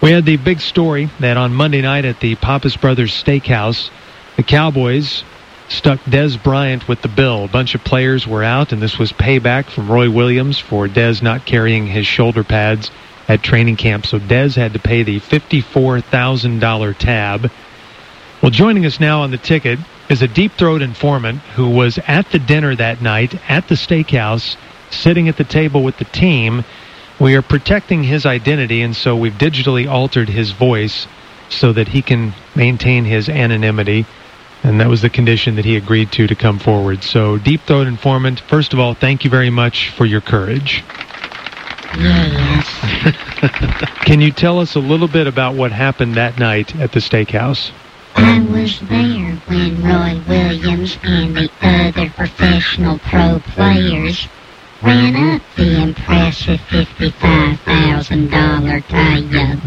We had the big story that on Monday night at the Pappas Brothers Steakhouse, the Cowboys stuck Dez Bryant with the bill. A bunch of players were out, and this was payback from Roy Williams for Dez not carrying his shoulder pads at training camp. So Dez had to pay the $54,000 tab. Well, joining us now on the ticket is a deep-throat informant who was at the dinner that night at the steakhouse, sitting at the table with the team. We are protecting his identity, and so we've digitally altered his voice so that he can maintain his anonymity. And that was the condition that he agreed to come forward. So, Deep Throat Informant, first of all, thank you very much for your courage. Yes. Can you tell us a little bit about what happened that night at the steakhouse? I was there when Roy Williams and the other professional pro players ran up the impressive $55,000 tie-up.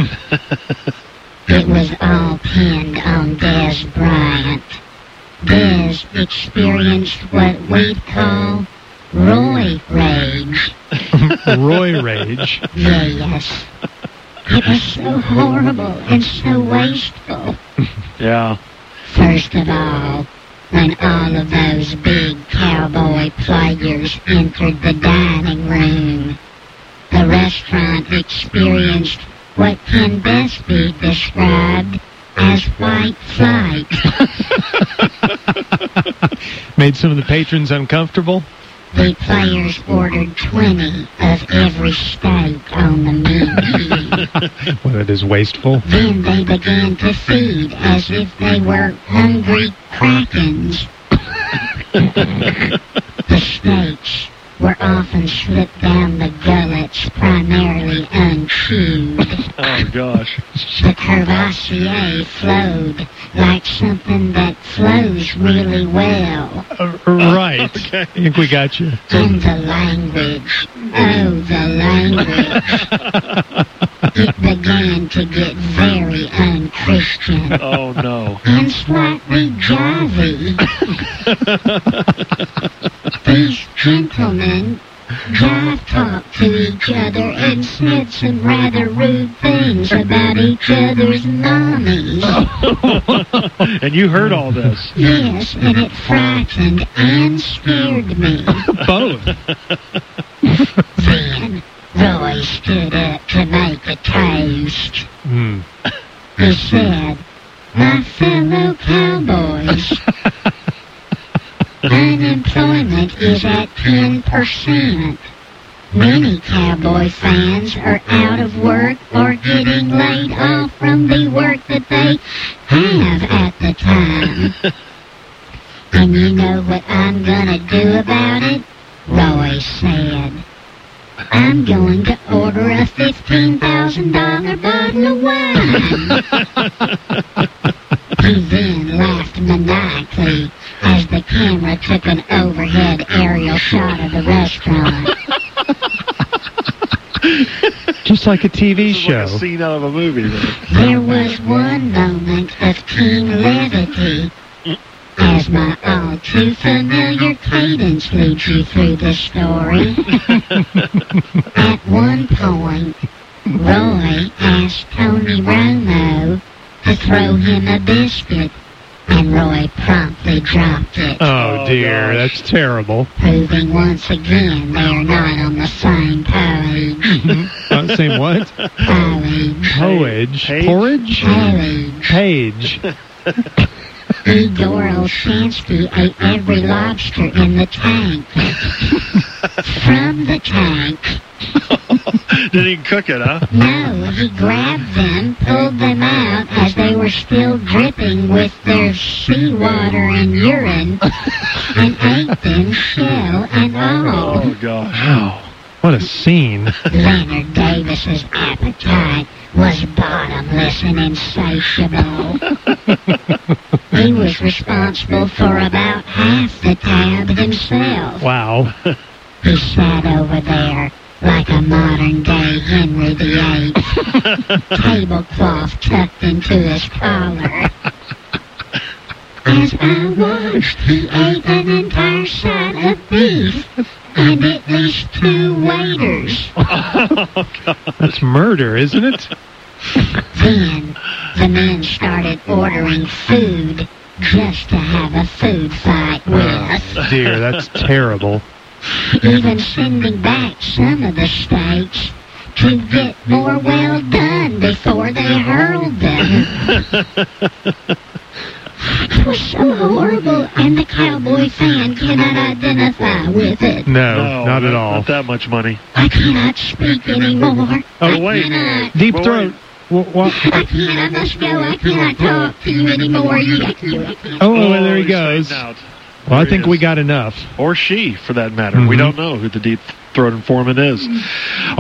It was all pinned on Dez Bryant. Dez experienced what we'd call Roy Rage. Roy Rage? Yes. It was so horrible and so wasteful. Yeah. First of all, when all of those big Cowboy players entered the dining room, the restaurant experienced what can best be described as white flight. Made some of the patrons uncomfortable? The players ordered 20 of every steak on the menu. Well, that is wasteful. Then they began to feed as if they were hungry krakens. The steaks were often slipped down the gullets, primarily unchewed. Oh, gosh. The Courvoisier flowed like something that flows really well. Right. Okay. I think we got you. And the language. Oh, the language. It began to get very unchristian. Oh, no. And slightly jivey. These gentlemen jive-talked to each other and said some rather rude things about each other's mommies. And you heard all this? Yes, and it frightened and scared me. Both. Then Roy stood up to make a toast. He said, "My fellow Cowboys, unemployment is at 10%. Many Cowboy fans are out of work or getting laid off from the work that they have at the time. And you know what I'm gonna do about it?" Roy said. "I'm going to order a $15,000 bottle of wine." He then laughed maniacally as the camera took an overhead aerial shot of the restaurant. Just like a TV show. Like a scene out of a movie. There was one moment of keen levity as my all-too-familiar cadence leads you through the story. At one point, Roy asked Tony Romo to throw him a biscuit, and Roy promptly dropped it. Oh, dear. Gosh. That's terrible. Proving once again they're not on the same page. Same what? Page. Porridge? Page. Page. Igor Olshansky ate every lobster in the tank. From the tank. Didn't even cook it, huh? No, he grabbed them, pulled them out as they were still dripping with their seawater and urine, and ate them shell and all. Oh, gosh. Wow. What a scene. Leonard Davis's appetite was bottomless and insatiable. He was responsible for about half the tab himself. Wow. He sat over there like a modern-day Henry VIII, tablecloth tucked into his collar. As I watched, he ate an entire side of beef and at least 2 waiters. That's murder, isn't it? Then the men started ordering food just to have a food fight with. Dear, that's terrible. Even sending back some of the steaks to get more well done before they hurled them. It was so horrible, and the cowboy fan cannot identify with it. No, not at all. Not that much money. I cannot speak anymore. Oh, wait. Cannot. Deep Well, Throat. I can't. I must go. I cannot talk to you anymore. I can't. Oh, there he he's goes. straightened out. Well, I There think he we is. got enough. Or she, for that matter. We don't know who the deep throat informant is.